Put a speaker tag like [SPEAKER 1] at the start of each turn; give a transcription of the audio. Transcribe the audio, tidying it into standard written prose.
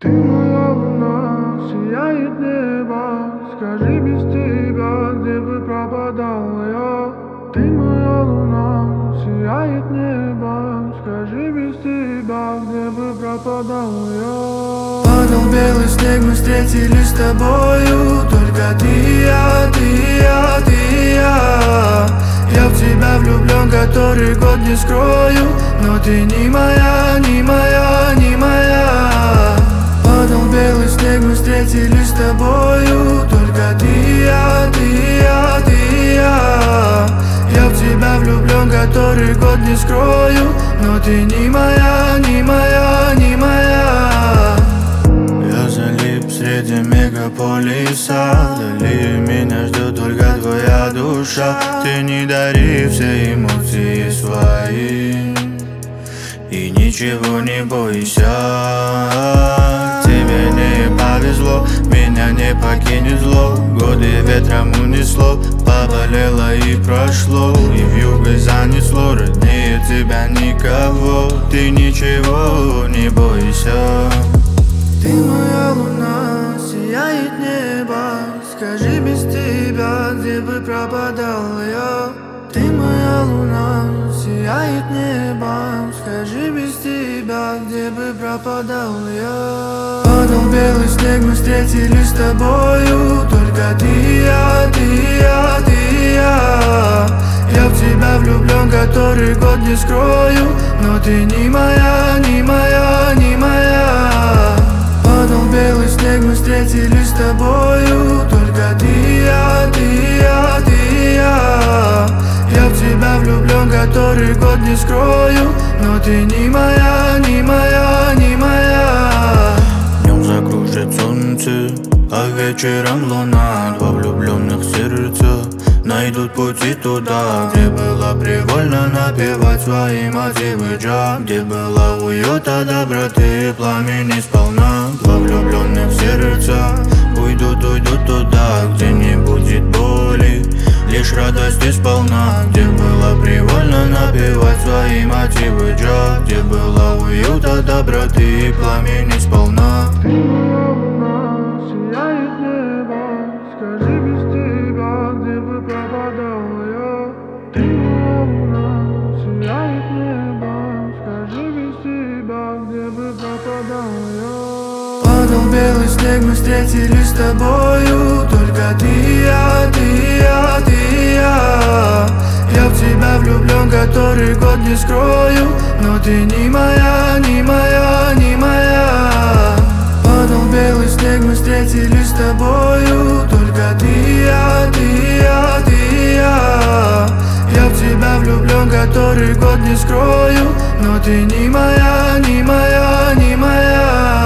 [SPEAKER 1] Ты моя луна, сияет небо. Скажи, без тебя, где бы пропадал я? Ты моя луна, сияет небо. Скажи, без тебя, где бы пропадал я?
[SPEAKER 2] Падал белый снег, мы встретились с тобою. Только ты и я, ты и я, ты и я. Я в тебя влюблен, который год не скрою. Но ты не моя, не моя, не моя. Падал белый снег, мы встретились с тобою. Только ты и я, ты и я, ты и я. Я в тебя влюблен, который год не скрою. Но ты не моя, не моя, не моя. Я залип среди мегаполиса. Вдали меня ждет только твоя душа. Ты не дари все эмоции свои и ничего не бойся. Тебе не повезло, меня не покинет зло. Годы ветром унесло, поболело и прошло. И вьюгой занесло, роднее тебя никого. Ты ничего не бойся. Ты моя луна, сияет небо. Скажи, без тебя, где бы пропадал я? Ты моя луна, сияет небо. Скажи, без тебя, где бы пропадал я? Падал белый снег, мы встретились с тобою. Только ты и я, ты и я, ты и я. Я в тебя влюблен, который год не скрою. Но ты не моя, не моя, не моя. Падал белый снег, мы встретились с тобою. Только ты и я, ты и я, ты и я. Я в тебя влюблен, который год не скрою. Но ты не моя, не моя, не моя. Днем закружит солнце, а вечером луна. Два влюбленных сердца найдут пути туда, где было привольно напевать свои мотивы джа. Где было уюта, доброты и пламени сполна. Два влюбленных сердца уйдут туда, где не будет боли, лишь радости сполна. Где было привольно напевать свои мотивы джа. Где было уюта, доброты и пламени сполна.
[SPEAKER 1] Ты моя луна, сияет небо. Скажи, без тебя, где бы пропадал я? Ты моя луна, сияет небо. Скажи, без тебя, где бы пропадал я?
[SPEAKER 2] Падал белый снег, мы встретились с тобою. Только ты и я, ты и я, ты и я. Я в тебя влюблен, который год не скрою. Но ты не моя, не моя, не моя. Падал белый снег, мы встретились с тобою. Только ты и я, ты и я, ты и я. Я в тебя влюблен, который год не скрою. Но ты не моя, не моя, не моя.